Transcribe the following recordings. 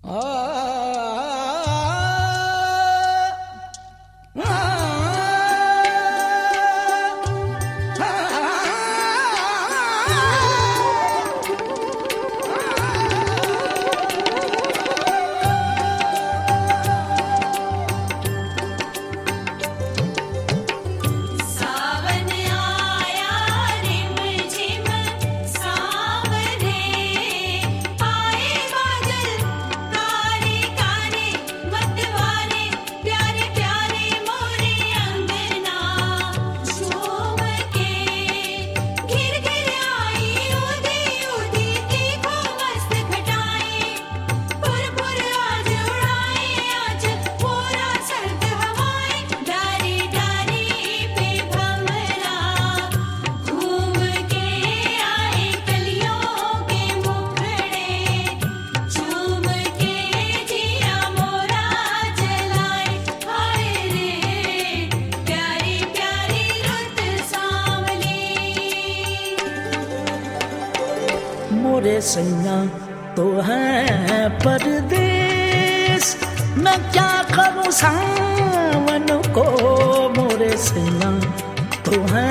मोरे सैया तो है परदेस, मैं क्या करूं सावन को। मोरे सैया तो है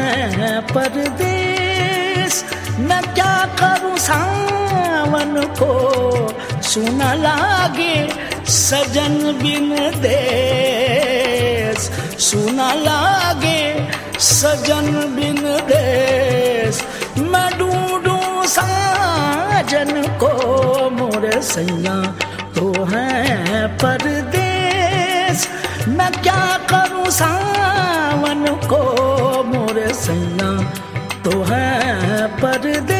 परदेस, मैं क्या करूं सावन को। सुना लागे सजन बिन देश, सुना लागे सजन बिन देश। मैं ढूंढूं साजन को। मोरे सैया तो है परदेस, मैं क्या करूं सावन को। मोरे सैया तो है परदेस।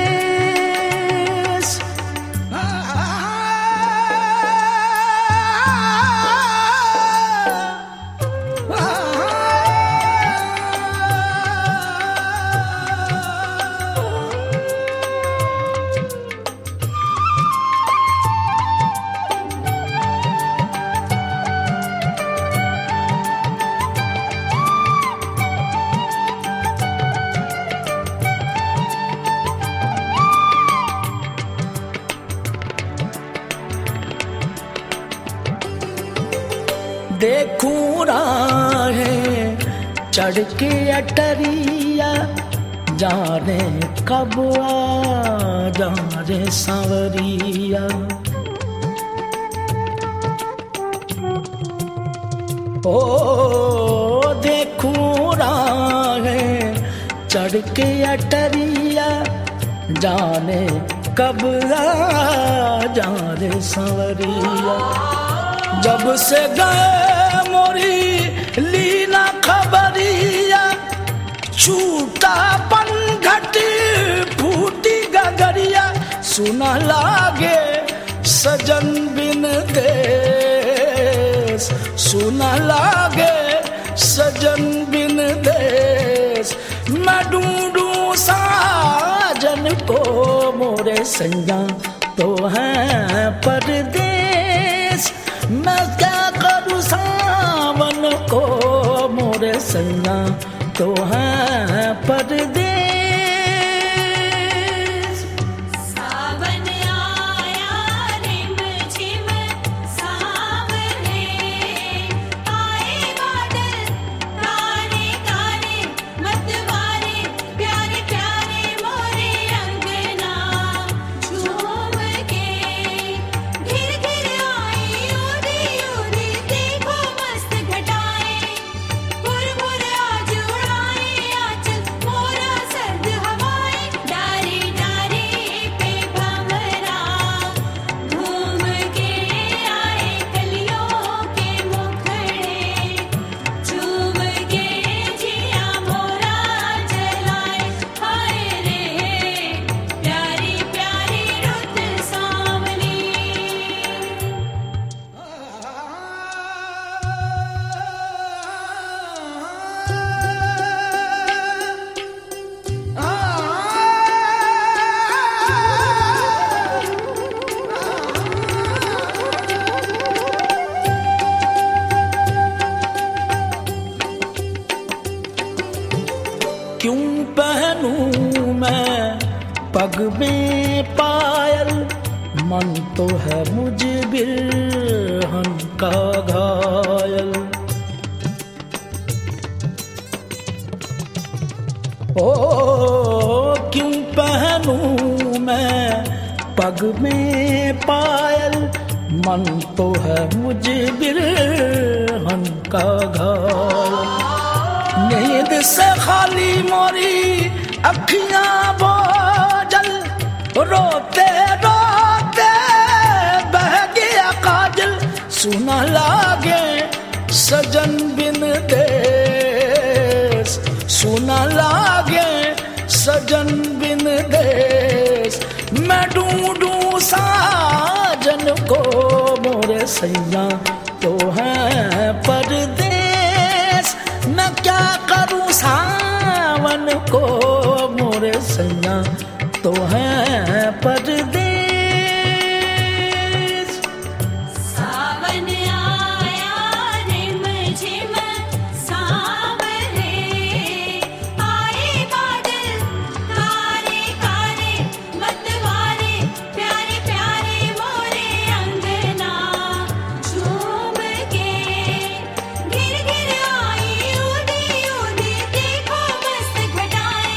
देखूं राहें चढ़ के अटरिया, जाने कब आ जाने सांवरिया। ओ देखूं राहें चढ़ के अटरिया, जाने कब आ जाने सांवरिया। जब से गए मोरी लीना खबरिया, छूटा पनघट फूटी गगरिया। सुना लागे सजन बिन देश, सुना लागे सजन बिन देश। मैं ढूंढूं साजन को। मोरे सैया तो है परदेस, मैं क्या करूं सावन को। मोरे सैया तो है परदेस। सावन आया रिम झिम सावरे, आए बादल काले काले मतवारे। प्यारे प्यारे मोरे अंगना झूम के, घिर घिर आई उदी उदी देखो मस्त घटाए। भुर भुर आज उड़ाए आंचल मोरा सर्द हवाएं। डारी डारी पे भंवरा घूम के आए कलियों के मुखड़े। झूम के जिया मोरा जलाए। हाय रे प्यारी प्यारी रुत सांवली। क्यों पहनूं मैं पग में पायल, मन तो है मुझ बिरहन का घायल। ओ क्यों पहनूं मैं पग में पायल, मन तो है मुझ बिरहन का घायल। नींद से खाली मोरी अखियां बोझल, रोते रोते बह गया काजल। सुना लागे सजन बिन देश, सुना लागे सजन बिन देश। मैं ढूंढूं साजन को मोरे सैया